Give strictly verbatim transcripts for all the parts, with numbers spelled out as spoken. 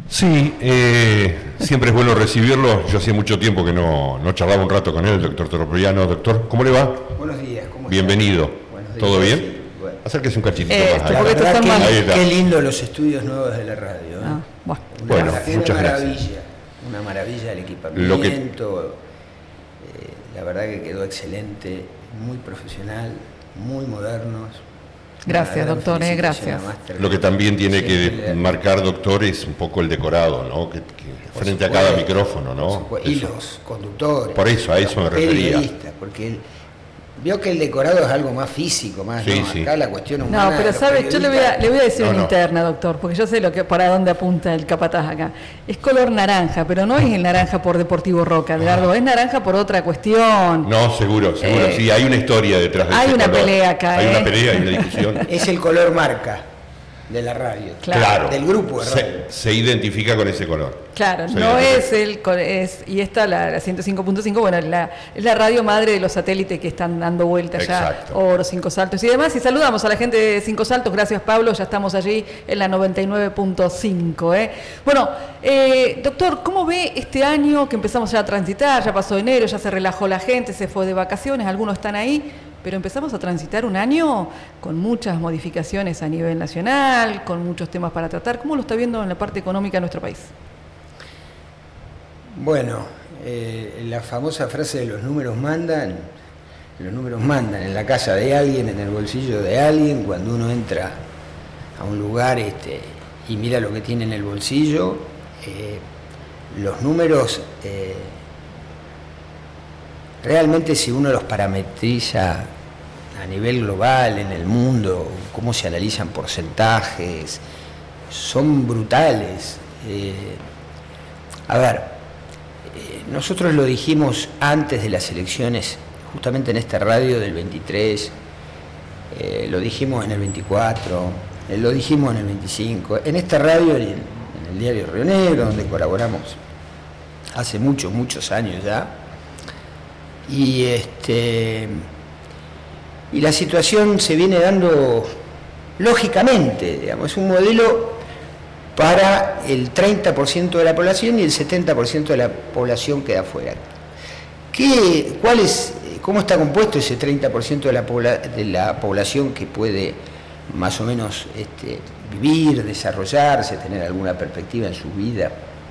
Sí, eh, siempre es bueno recibirlo. Yo hacía mucho tiempo que no, no charlaba un rato con él, el doctor Toropriano. Doctor, ¿cómo le va? Buenos días, ¿cómo Bienvenido. Buenos días. ¿Todo bien? Sí, bueno. Acérquese un cachitito Eh, más. La ahí. verdad, qué, Ahí está. qué lindo los estudios nuevos de la radio. ¿eh? Ah, bueno. Una, Bueno, una muchas maravilla, gracias. una maravilla el equipamiento. Lo que- eh, la verdad que quedó excelente, muy profesional, muy modernos. Gracias, Una gran doctor, eh, felicitación gracias. a Master. Lo que también tiene Siempre que le- marcar, doctor, es un poco el decorado, ¿no? Que, que por frente a supuesto, cada micrófono, por ¿no? supuesto. Y Eso. los conductores. Por eso, a los eso me refería. periodistas, porque el- vio que el decorado es algo más físico, más Sí, ¿no? sí. Acá la cuestión humana. No, de pero los sabe, yo le voy, a, periodistas- le voy a decir No, una no. interna, doctor, porque yo sé lo que para dónde apunta el capataz acá. Es color naranja, pero no es el naranja por Deportivo Roca, Edgardo, es naranja por otra cuestión. No, seguro, seguro. Eh, sí, hay una historia detrás de hay ese una color. pelea acá, Hay ¿eh? una pelea, hay una discusión. Es el color marca de la radio. Claro. Del grupo de radio. Se, se identifica con ese color. Claro, Se no identifica. es el co- es y esta la, la ciento cinco punto cinco, bueno, la, es la radio madre de los satélites que están dando vueltas ya, Exacto. Oro, Cinco Saltos y demás. Y saludamos a la gente de Cinco Saltos, gracias Pablo, ya estamos allí en la noventa y nueve punto cinco. ¿eh? Bueno, eh, doctor, ¿cómo ve este año que empezamos ya a transitar? Ya pasó enero, ya se relajó la gente, se fue de vacaciones, algunos están ahí, pero empezamos a transitar un año con muchas modificaciones a nivel nacional, con muchos temas para tratar. ¿Cómo lo está viendo en la parte económica de nuestro país? Bueno, eh, la famosa frase de los números mandan, los números mandan en la casa de alguien, en el bolsillo de alguien, cuando uno entra a un lugar este, y mira lo que tiene en el bolsillo, eh, los números, eh, realmente si uno los parametriza a nivel global, en el mundo, cómo se analizan porcentajes, son brutales. Eh, a ver, eh, nosotros lo dijimos antes de las elecciones, justamente en esta radio del veintitrés, eh, lo dijimos en el veinticuatro, eh, lo dijimos en el veinticinco, en esta radio y en, en el diario Río Negro, donde colaboramos hace muchos, muchos años ya. Y este y la situación se viene dando lógicamente, digamos, es un modelo para el treinta por ciento de la población y el setenta por ciento de la población queda afuera. ¿Qué, cuál es, ¿Cómo está compuesto ese treinta por ciento de la, pobla, de la población que puede más o menos este, vivir, desarrollarse, tener alguna perspectiva en sus vidas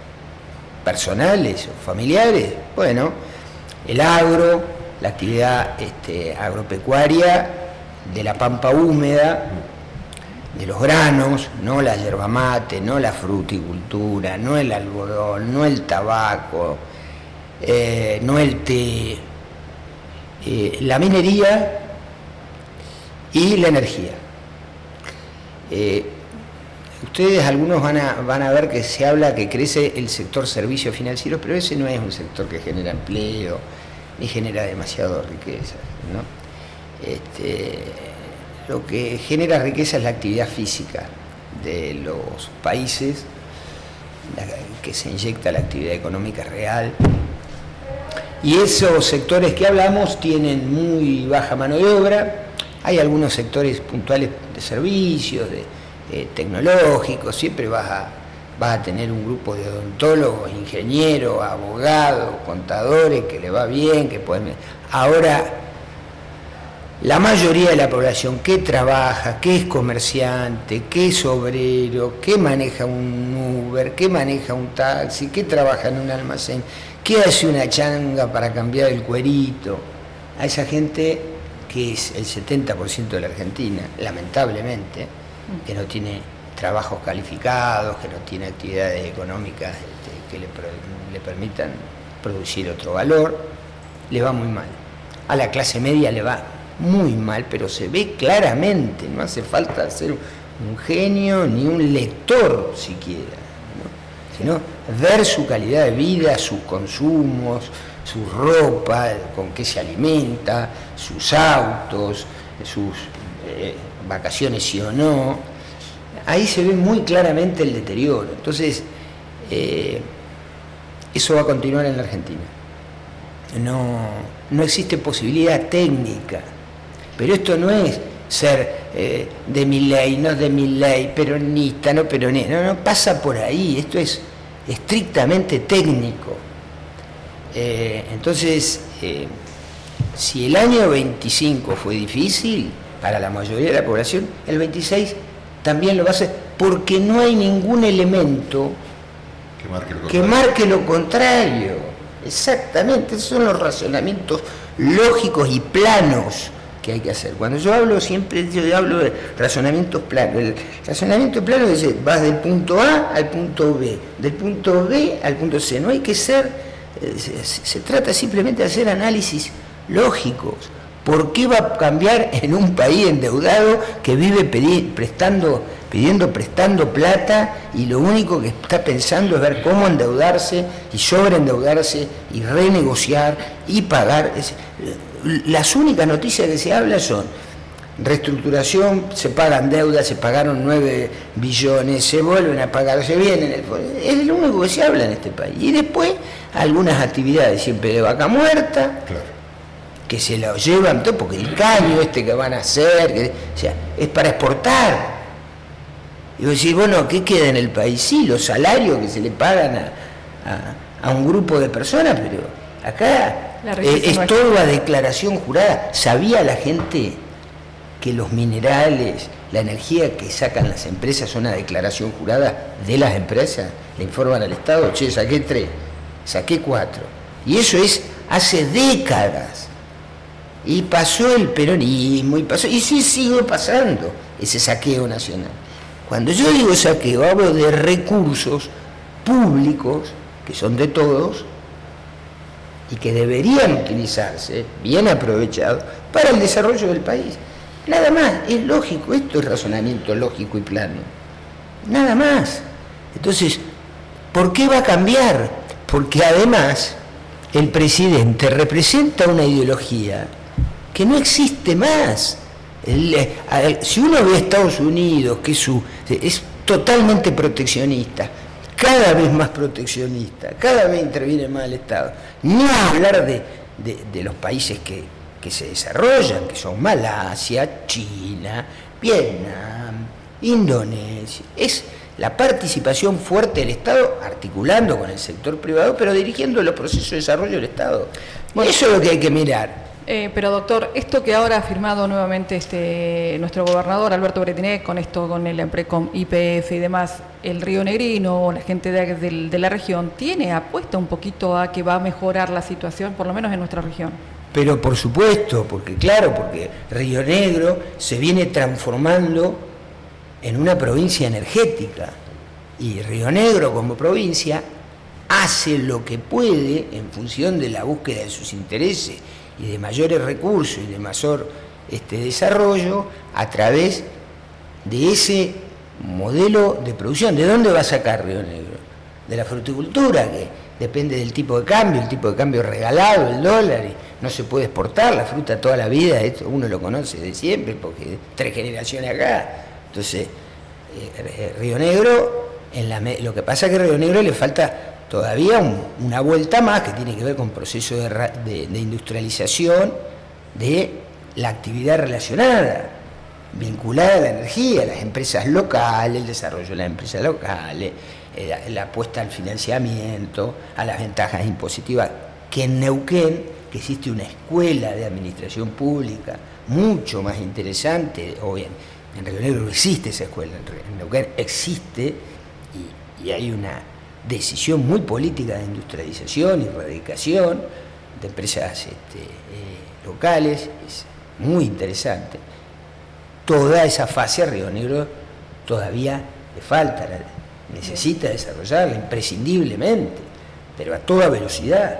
personales o familiares? Bueno, el agro, la actividad este, agropecuaria de la pampa húmeda, de los granos, no la yerba mate, no la fruticultura, no el algodón, no el tabaco, eh, no el té, eh, la minería y la energía. Eh, ustedes algunos van a, van a ver que se habla que crece el sector servicios financieros, pero ese no es un sector que genera empleo ni genera demasiado riqueza, ¿no? Este, lo que genera riqueza es la actividad física de los países, la, que se inyecta la actividad económica real. Y esos sectores que hablamos tienen muy baja mano de obra. Hay algunos sectores puntuales de servicios, de, de tecnológicos, siempre vas a, vas a tener un grupo de odontólogos, ingenieros, abogados, contadores, que le va bien, que pueden... Ahora, la mayoría de la población que trabaja, que es comerciante, que es obrero, que maneja un Uber, que maneja un taxi, que trabaja en un almacén, que hace una changa para cambiar el cuerito, a esa gente que es el setenta por ciento de la Argentina, lamentablemente, que no tiene trabajos calificados, que no tiene actividades económicas este, que le, le permitan producir otro valor, le va muy mal. A la clase media le va muy mal, pero se ve claramente, no hace falta ser un genio ni un lector siquiera, ¿no? Sino ver su calidad de vida, sus consumos, su ropa, con qué se alimenta, sus autos, sus eh, vacaciones sí o no. Ahí se ve muy claramente el deterioro. Entonces, eh, eso va a continuar en la Argentina. No, no existe posibilidad técnica. Pero esto no es ser eh, de Milei, no de Milei, peronista, no peronista, no, no pasa por ahí, esto es estrictamente técnico. Eh, entonces, eh, si el año veinticinco fue difícil para la mayoría de la población, el veintiséis también lo va a ser, porque no hay ningún elemento que marque lo que contrario. marque lo contrario. Exactamente, esos son los razonamientos lógicos y planos que hay que hacer. Cuando yo hablo, siempre yo hablo de razonamientos planos. El razonamiento plano es, vas del punto A al punto B, del punto B al punto C. No hay que ser, se, se trata simplemente de hacer análisis lógicos. ¿Por qué va a cambiar en un país endeudado que vive pedi- prestando, pidiendo, prestando plata y lo único que está pensando es ver cómo endeudarse y sobreendeudarse y renegociar y pagar? Es, las únicas noticias que se habla son reestructuración, se pagan deudas, se pagaron nueve billones, se vuelven a pagar, se vienen, el, es lo único que se habla en este país. Y después algunas actividades siempre de vaca muerta, Claro. que se lo llevan todo, porque el caño este que van a hacer, que, o sea, es para exportar. Y vos decís, bueno, ¿qué queda en el país? Sí, los salarios que se le pagan a, a, a un grupo de personas, pero acá eh, es nuestra. todo a declaración jurada. ¿Sabía la gente que los minerales, la energía que sacan las empresas son a declaración jurada de las empresas? Le informan al Estado, che, saqué tres, saqué cuatro. Y eso es hace décadas. Y pasó el peronismo, y pasó, y sí sigue pasando ese saqueo nacional. Cuando yo digo saqueo, hablo de recursos públicos, que son de todos, y que deberían utilizarse, bien aprovechados, para el desarrollo del país. Nada más, es lógico, esto es razonamiento lógico y plano. Nada más. Entonces, ¿por qué va a cambiar? Porque además el presidente representa una ideología que no existe más. El, el, si uno ve a Estados Unidos, que su, es totalmente proteccionista, cada vez más proteccionista, cada vez interviene más el Estado. Ni hablar de, de, de los países que, que se desarrollan, que son Malasia, China, Vietnam, Indonesia. Es la participación fuerte del Estado, articulando con el sector privado, pero dirigiendo los procesos de desarrollo del Estado. Bueno, eso es lo que hay que mirar. Eh, pero doctor, esto que ahora ha firmado nuevamente este nuestro gobernador Alberto Bretinec, con esto, con el Emprecom, Y P F y demás, el Río Negrino, la gente de, de, de la región, ¿tiene apuesta un poquito a que va a mejorar la situación, por lo menos en nuestra región? Pero por supuesto, porque claro, porque Río Negro se viene transformando en una provincia energética, y Río Negro como provincia hace lo que puede en función de la búsqueda de sus intereses y de mayores recursos y de mayor este, desarrollo a través de ese modelo de producción. ¿De dónde va a sacar Río Negro? De la fruticultura, que depende del tipo de cambio, el tipo de cambio regalado, el dólar, y no se puede exportar la fruta toda la vida, esto uno lo conoce de siempre, porque tres generaciones acá. Entonces, eh, Río Negro, en la, lo que pasa es que a Río Negro le falta todavía un, una vuelta más que tiene que ver con procesos de, de, de industrialización de la actividad relacionada, vinculada a la energía, las empresas locales, el desarrollo de las empresas locales, eh, la, la apuesta al financiamiento, a las ventajas impositivas, que en Neuquén, que existe una escuela de administración pública mucho más interesante, o bien, en Río Negro no existe esa escuela, en Neuquén existe, y, y hay una decisión muy política de industrialización y radicación de empresas este, eh, locales, es muy interesante. Toda esa fase a Río Negro todavía le falta, la, necesita desarrollarla imprescindiblemente, pero a toda velocidad.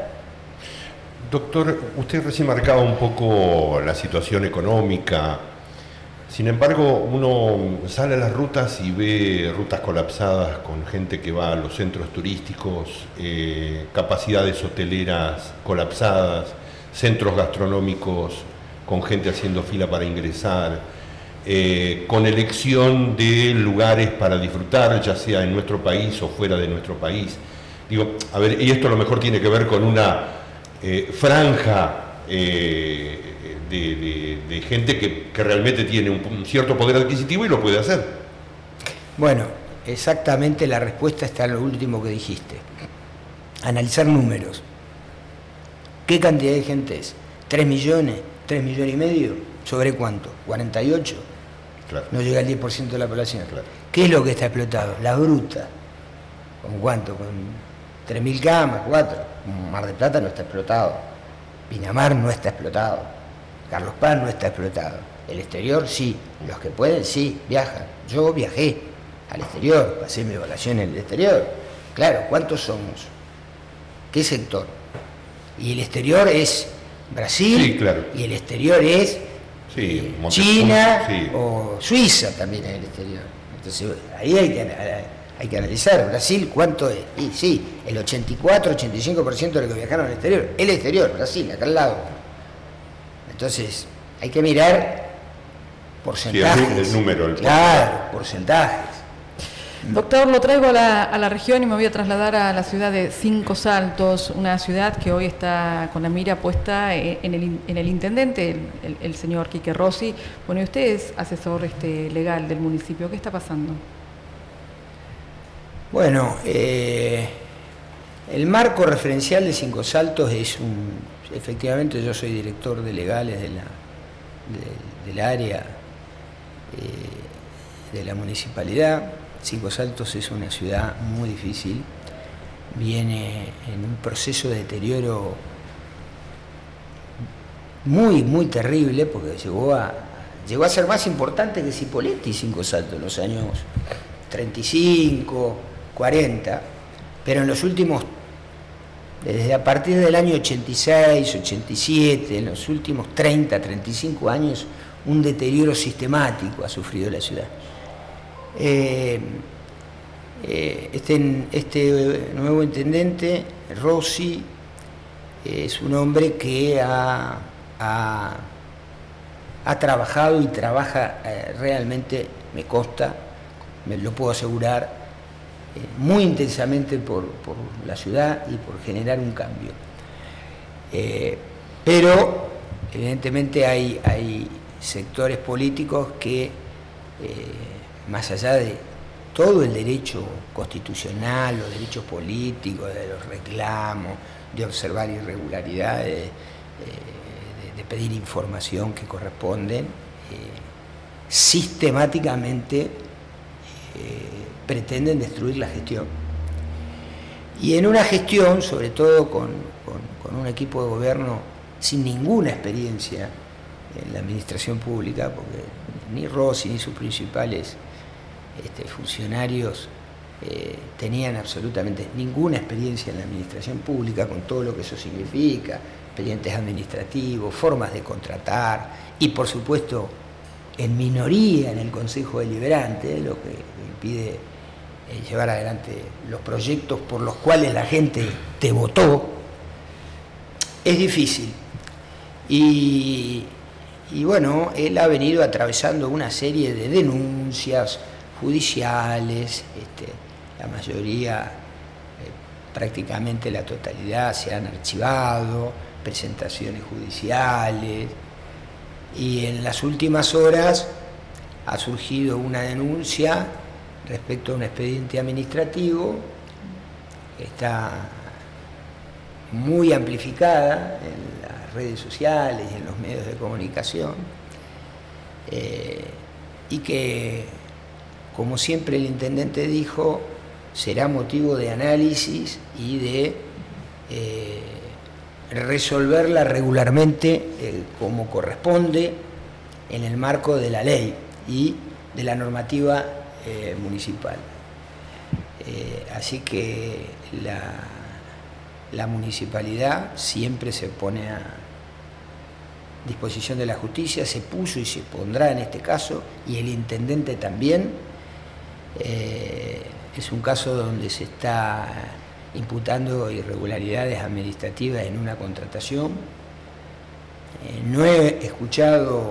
Doctor, usted recién marcaba un poco la situación económica. Sin embargo, uno sale a las rutas y ve rutas colapsadas con gente que va a los centros turísticos, eh, capacidades hoteleras colapsadas, centros gastronómicos con gente haciendo fila para ingresar, eh, con elección de lugares para disfrutar, ya sea en nuestro país o fuera de nuestro país. Digo, a ver, y esto a lo mejor tiene que ver con una eh, franja eh, de, de, de gente que, que realmente tiene un, un cierto poder adquisitivo y lo puede hacer. Bueno, exactamente la respuesta está en lo último que dijiste. Analizar números. ¿Qué cantidad de gente es? ¿Tres millones? ¿Tres millones y medio? ¿Sobre cuánto? ¿cuarenta y ocho? Claro. No llega al diez por ciento de la población. Claro. ¿Qué es lo que está explotado? La bruta. ¿Con cuánto? Con tres mil camas, cuatro. Mar del Plata no está explotado. Pinamar no está explotado. Carlos Paz no está explotado. El exterior sí. Los que pueden sí, viajan. Yo viajé al exterior, pasé mi evaluación en el exterior. Claro, ¿cuántos somos? ¿Qué sector? Y el exterior es Brasil, sí, claro. Y el exterior es sí, eh, Monte, China sí. o Suiza también en el exterior. Entonces ahí hay que, hay que analizar. Brasil, ¿cuánto es? Y sí, el ochenta y cuatro, ochenta y cinco por ciento de los que viajaron al exterior. El exterior, Brasil, acá al lado. Entonces hay que mirar porcentajes. Sí, el, el número. El claro, porcentajes. Doctor, lo traigo a la, a la región y me voy a trasladar a la ciudad de Cinco Saltos, una ciudad que hoy está con la mira puesta en el, en el intendente, el, el, el señor Quique Rossi. Bueno, y usted es asesor este, legal del municipio. ¿Qué está pasando? Bueno, eh, el marco referencial de Cinco Saltos es un... Efectivamente, yo soy director de legales de la, de, del área eh, de la municipalidad. Cinco Saltos es una ciudad muy difícil, viene en un proceso de deterioro muy, muy terrible, porque llegó a, llegó a ser más importante que Cipolletti, Cinco Saltos, en los años treinta y cinco, cuarenta, pero en los últimos, desde a partir del año ochenta y seis, ochenta y siete, en los últimos treinta, treinta y cinco años, un deterioro sistemático ha sufrido la ciudad. Eh, eh, este, este nuevo intendente, Rossi, eh, es un hombre que ha, ha, ha trabajado y trabaja eh, realmente, me consta, me lo puedo asegurar, eh, muy intensamente por, por la ciudad y por generar un cambio. Eh, pero, evidentemente, hay, hay sectores políticos que... Eh, más allá de todo el derecho constitucional, los derechos políticos, de los reclamos, de observar irregularidades, eh, de, de pedir información que corresponden, eh, sistemáticamente eh, pretenden destruir la gestión. Y en una gestión, sobre todo con, con, con un equipo de gobierno sin ninguna experiencia en la administración pública, porque ni Rossi ni sus principales Este, funcionarios eh, tenían absolutamente ninguna experiencia en la administración pública, con todo lo que eso significa, expedientes administrativos, formas de contratar y, por supuesto, en minoría en el Consejo Deliberante, lo que impide eh, llevar adelante los proyectos por los cuales la gente te votó. Es difícil. Y, y bueno, él ha venido atravesando una serie de denuncias judiciales, este, la mayoría, eh, prácticamente la totalidad, se han archivado, presentaciones judiciales, y en las últimas horas ha surgido una denuncia respecto a un expediente administrativo que está muy amplificada en las redes sociales y en los medios de comunicación, eh, y que, como siempre el intendente dijo, será motivo de análisis y de eh, resolverla regularmente eh, como corresponde en el marco de la ley y de la normativa eh, municipal. Eh, así que la, la municipalidad siempre se pone a disposición de la justicia, se puso y se pondrá en este caso, y el intendente también. Eh, es un caso donde se está imputando irregularidades administrativas en una contratación. Eh, no he escuchado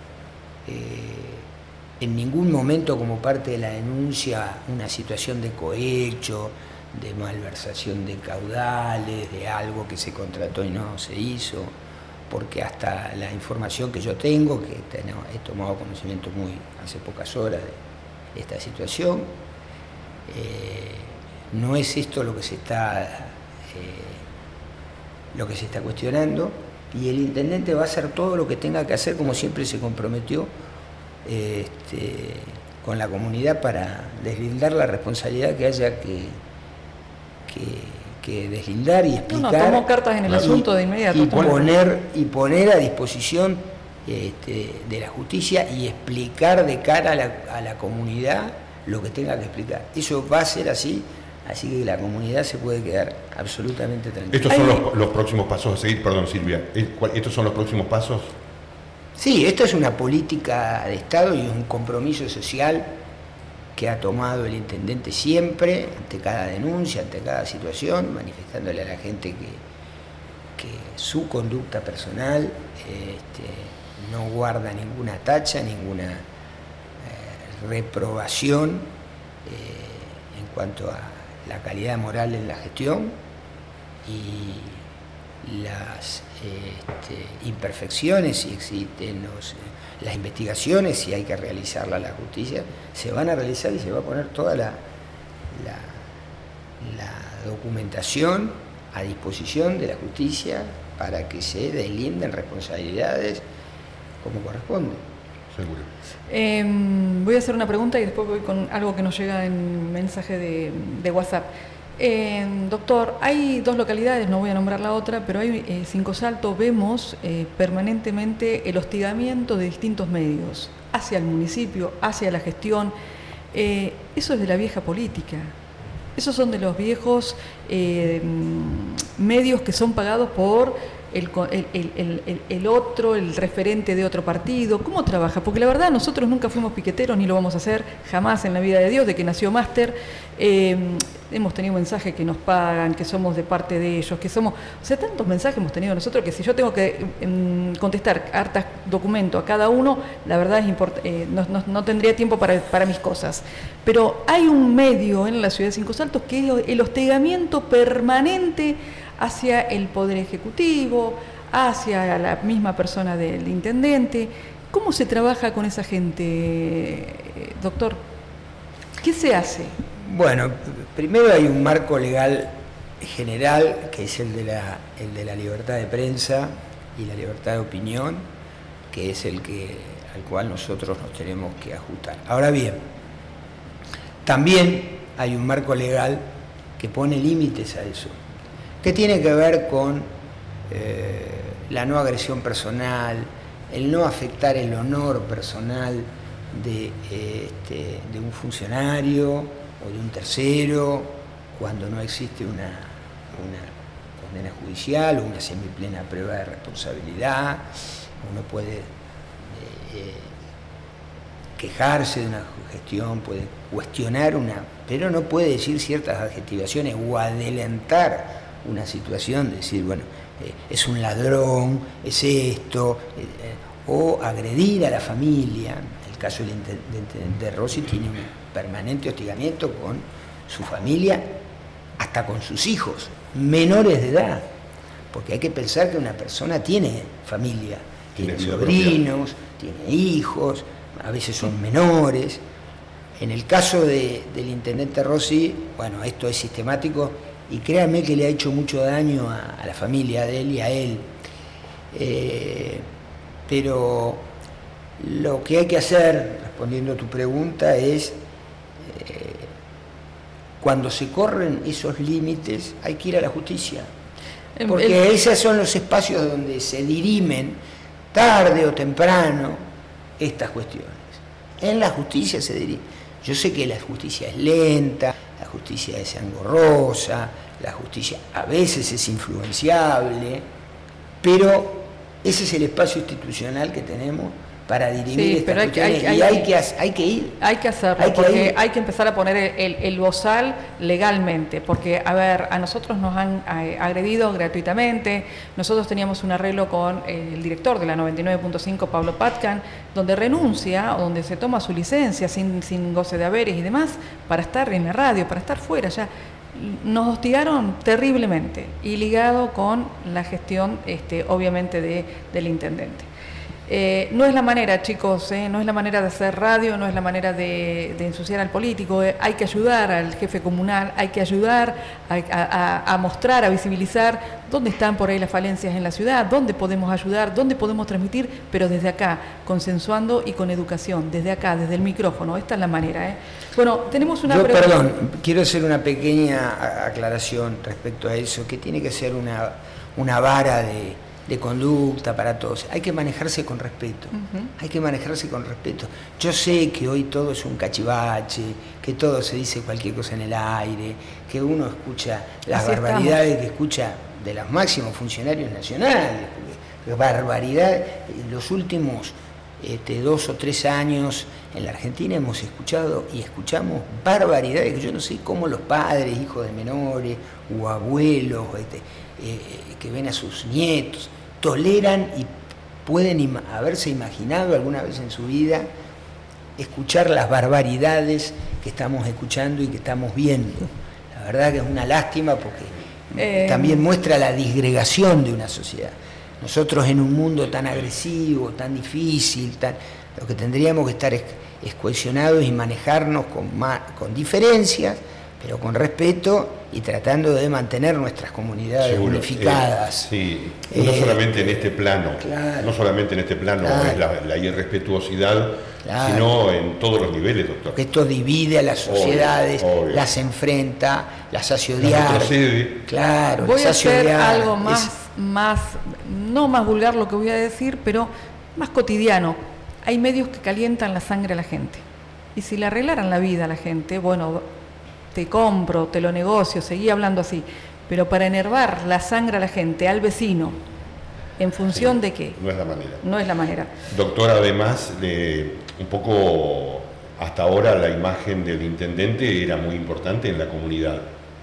eh, en ningún momento, como parte de la denuncia, una situación de cohecho, de malversación de caudales, de algo que se contrató y no se hizo. porque hasta la información que yo tengo, que he tomado conocimiento muy hace pocas horas de esta situación, eh, no es esto lo que se está eh, lo que se está cuestionando, y el intendente va a hacer todo lo que tenga que hacer, como siempre se comprometió este, con la comunidad, para deslindar la responsabilidad que haya que, que que deslindar y explicar. No, no, tomó cartas en el y, asunto de inmediato. Y poner, y poner a disposición este, de la justicia y explicar de cara a la, a la comunidad lo que tenga que explicar. Eso va a ser así, así que la comunidad se puede quedar absolutamente tranquila. ¿Estos son los, los próximos pasos a seguir? Perdón, Silvia. ¿Estos son los próximos pasos? Sí, esto es una política de Estado y un compromiso social que ha tomado el intendente siempre, ante cada denuncia, ante cada situación, manifestándole a la gente que, que su conducta personal este, no guarda ninguna tacha, ninguna eh, reprobación eh, en cuanto a la calidad moral en la gestión y las este, imperfecciones, si existen los... las investigaciones, si hay que realizarla a la justicia, se van a realizar y se va a poner toda la, la, la documentación a disposición de la justicia para que se deslinden responsabilidades como corresponde. Seguro. Eh, voy a hacer una pregunta y después voy con algo que nos llega en mensaje de, de WhatsApp. Eh, doctor, hay dos localidades, no voy a nombrar la otra, pero hay eh, Cinco Saltos, vemos eh, permanentemente el hostigamiento de distintos medios hacia el municipio, hacia la gestión. Eh, eso es de la vieja política. Esos son de los viejos eh, medios que son pagados por el, el, el, el, el otro, el referente de otro partido. ¿Cómo trabaja? Porque la verdad nosotros nunca fuimos piqueteros, ni lo vamos a hacer jamás en la vida de Dios, de que nació Máster. Eh, hemos tenido mensajes que nos pagan, que somos de parte de ellos, que somos... O sea, tantos mensajes hemos tenido nosotros que si yo tengo que eh, contestar hartas documentos a cada uno, la verdad es import eh, no, no, no tendría tiempo para, para mis cosas. Pero hay un medio en la ciudad de Cinco Saltos que es el hostigamiento permanente hacia el Poder Ejecutivo, hacia la misma persona del intendente. ¿Cómo se trabaja con esa gente, doctor? ¿Qué se hace? Bueno, primero hay un marco legal general, que es el de la, el de la libertad de prensa y la libertad de opinión, que es el que, al cual nosotros nos tenemos que ajustar. Ahora bien, también hay un marco legal que pone límites a eso, que tiene que ver con eh, la no agresión personal, el no afectar el honor personal de, eh, este, de un funcionario o de un tercero, cuando no existe una, una condena judicial o una semiplena prueba de responsabilidad. Uno puede eh, eh, quejarse de una gestión, puede cuestionar una, pero no puede decir ciertas adjetivaciones o adelantar una situación, de decir, bueno, eh, es un ladrón, es esto, eh, eh, o agredir a la familia. El caso del intendente Rossi tiene un permanente hostigamiento con su familia, hasta con sus hijos, menores de edad, porque hay que pensar que una persona tiene familia, tiene sobrinos, tiene hijos, a veces son menores. En el caso de, del intendente Rossi, bueno, esto es sistemático, y créanme que le ha hecho mucho daño a, a la familia de él y a él. Eh, pero lo que hay que hacer, respondiendo a tu pregunta, es eh, cuando se corren esos límites hay que ir a la justicia. Porque el... esos son los espacios donde se dirimen tarde o temprano estas cuestiones. En la justicia se dirime. Yo sé que la justicia es lenta, la justicia es engorrosa, la justicia a veces es influenciable, pero ese es el espacio institucional que tenemos para dirimir sí, estas pero hay, cuestiones, hay, y hay, hay, que, hay que ir. Hay que hacerlo, hay que porque ir. hay que empezar a poner el, el bozal legalmente, porque, a ver, a nosotros nos han agredido gratuitamente. Nosotros teníamos un arreglo con el director de la noventa y nueve punto cinco, Pablo Patcan, donde renuncia o donde se toma su licencia sin, sin goce de haberes y demás, para estar en la radio, para estar fuera ya. nos hostigaron terriblemente y ligado con la gestión, este, obviamente, de, del intendente. Eh, no es la manera, chicos, eh, no es la manera de hacer radio, no es la manera de, de ensuciar al político. Eh, hay que ayudar al jefe comunal, hay que ayudar a, a, a mostrar, a visibilizar dónde están por ahí las falencias en la ciudad, dónde podemos ayudar, dónde podemos transmitir, pero desde acá, consensuando y con educación, desde acá, desde el micrófono. Esta es la manera. ¿eh? Bueno, tenemos una Yo, pregunta. Perdón, quiero hacer una pequeña aclaración respecto a eso, que tiene que ser una, una vara de... de conducta para todos. Hay que manejarse con respeto. Uh-huh. Hay que manejarse con respeto. Yo sé que hoy todo es un cachivache, que todo se dice cualquier cosa en el aire, que uno escucha las Así barbaridades estamos. que escucha de los máximos funcionarios nacionales. Porque barbaridad. En los últimos este, dos o tres años en la Argentina hemos escuchado y escuchamos barbaridades que yo no sé cómo los padres, hijos de menores o abuelos, este, eh, que ven a sus nietos, toleran y pueden ima- haberse imaginado alguna vez en su vida escuchar las barbaridades que estamos escuchando y que estamos viendo. La verdad que es una lástima porque eh... también muestra la disgregación de una sociedad. Nosotros en un mundo tan agresivo, tan difícil, tan, lo que tendríamos que estar es, es cohesionados y manejarnos con, más, con diferencias, pero con respeto y tratando de mantener nuestras comunidades Seguro, unificadas. Eh, sí, no eh, solamente en este plano, claro, no solamente en este plano claro, es la, la irrespetuosidad, claro, sino en todos los niveles, doctor. Porque esto divide a las sociedades, obvio, obvio. las enfrenta, las hace odiar. Las claro, voy las a hace hacer odiar. algo más, es... más, no más vulgar lo que voy a decir, pero más cotidiano. Hay medios que calientan la sangre a la gente. Y si le arreglaran la vida a la gente, bueno, te compro, te lo negocio, seguí hablando así. Pero para enervar la sangre a la gente, al vecino, ¿en función sí, de qué? No es la manera. No es la manera. Doctor, además, de un poco hasta ahora la imagen del intendente era muy importante en la comunidad.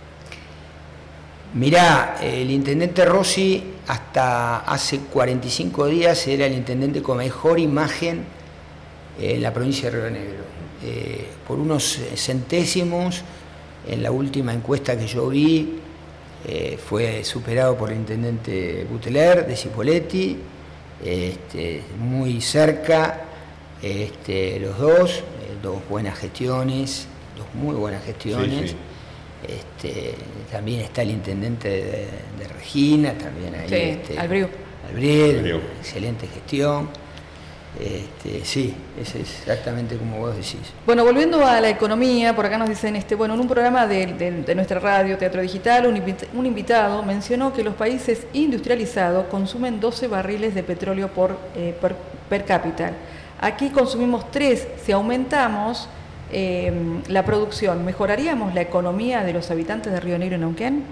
Mirá, el intendente Rossi hasta hace cuarenta y cinco días era el intendente con mejor imagen en la provincia de Río Negro. Eh, por unos centésimos, en la última encuesta que yo vi, eh, fue superado por el intendente Buteler de Cipolletti, este, muy cerca, este, los dos, eh, dos buenas gestiones, dos muy buenas gestiones. Sí, sí. Este, también está el intendente de, de Regina, también ahí, sí, este, Albriu. Albriu, excelente gestión. Este, sí, es exactamente como vos decís. Bueno, volviendo a la economía, por acá nos dicen, este, bueno, en un programa de, de, de nuestra radio, Teatro Digital, un, invit- un invitado mencionó que los países industrializados consumen doce barriles de petróleo por, eh, per, per cápita. Aquí consumimos tres. Si aumentamos eh, la producción, ¿mejoraríamos la economía de los habitantes de Río Negro y Neuquén?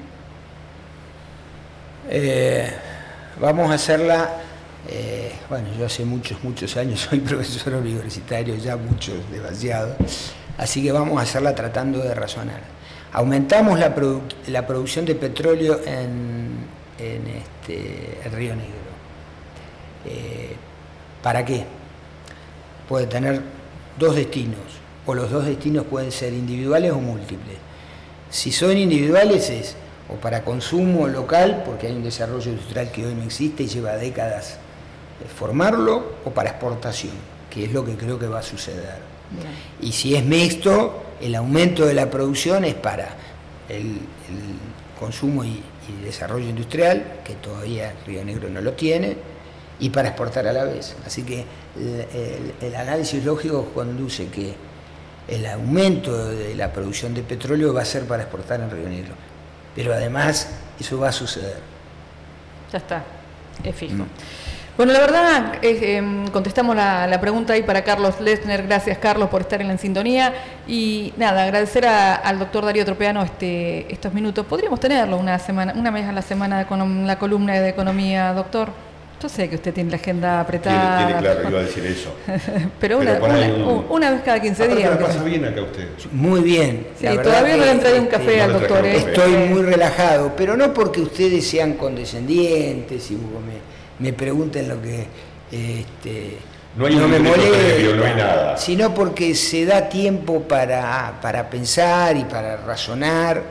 Eh, vamos a hacerla... Eh, bueno, yo hace muchos, muchos años soy profesor universitario, ya muchos, demasiado, así que vamos a hacerla tratando de razonar. Aumentamos la, produ- la producción de petróleo en, en este, el Río Negro. Eh, ¿Para qué? Puede tener dos destinos, o los dos destinos pueden ser individuales o múltiples. Si son individuales es o para consumo local, porque hay un desarrollo industrial que hoy no existe y lleva décadas formarlo, o para exportación, que es lo que creo que va a suceder. Bien. Y si es mixto, el aumento de la producción es para el, el consumo y, y desarrollo industrial, que todavía Río Negro no lo tiene, y para exportar a la vez. Así que el, el, el análisis lógico conduce que el aumento de la producción de petróleo va a ser para exportar en Río Negro. Pero además eso va a suceder. Ya está, es fijo. Mm. Bueno, la verdad, eh, eh, contestamos la, la pregunta ahí para Carlos Lessner. Gracias, Carlos, por estar en la sintonía. Y nada, agradecer a, al doctor Darío Tropeano este, estos minutos. Podríamos tenerlo una semana, una vez a la semana con la columna de economía, doctor. Yo sé que usted tiene la agenda apretada. Tiene, tiene claro, iba a decir eso. Pero, una, Pero una, un... una vez cada quince días. ¿Qué pasa bien acá usted? Muy bien. Sí, todavía no le han traído un café este, al no doctor. ¿eh? Estoy muy relajado, pero no porque ustedes sean condescendientes y me... me pregunten lo que este, no, hay no me molesta, no hay nada, sino porque se da tiempo para, para pensar y para razonar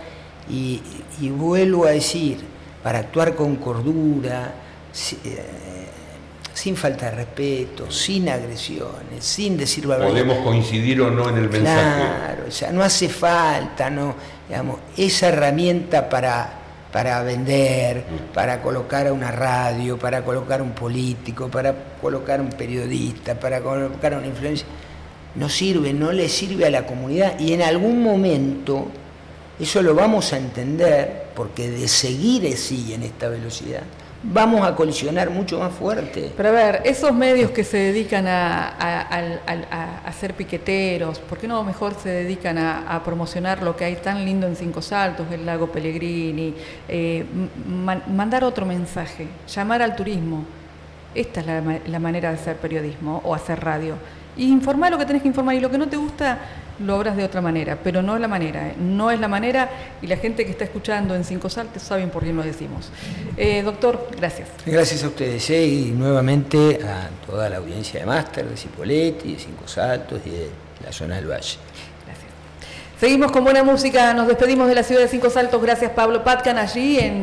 Y, y vuelvo a decir, para actuar con cordura, eh, sin falta de respeto, sin agresiones, sin decir barbaridades. Podemos coincidir o no en el mensaje. Claro, o sea, no hace falta, no, digamos, esa herramienta para, para vender, para colocar a una radio, para colocar a un político, para colocar a un periodista, para colocar a una influencia, no sirve, no le sirve a la comunidad, y en algún momento eso lo vamos a entender, porque de seguir así en esta velocidad vamos a colisionar mucho más fuerte. Pero a ver, esos medios que se dedican a, a, a, a, a ser piqueteros, ¿por qué no mejor se dedican a, a promocionar lo que hay tan lindo en Cinco Saltos, el lago Pellegrini, eh, man, mandar otro mensaje, llamar al turismo? Esta es la, la manera de hacer periodismo o hacer radio. Y informar lo que tenés que informar, y lo que no te gusta lo obras de otra manera, pero no es la manera, ¿eh? no es la manera, y la gente que está escuchando en Cinco Saltos saben por qué lo decimos. Eh, doctor, gracias. Gracias a ustedes, ¿eh? Y nuevamente a toda la audiencia de Máster, de Cipolletti, de Cinco Saltos y de la zona del Valle. Gracias. Seguimos con buena música, nos despedimos de la ciudad de Cinco Saltos, gracias Pablo Patcan allí en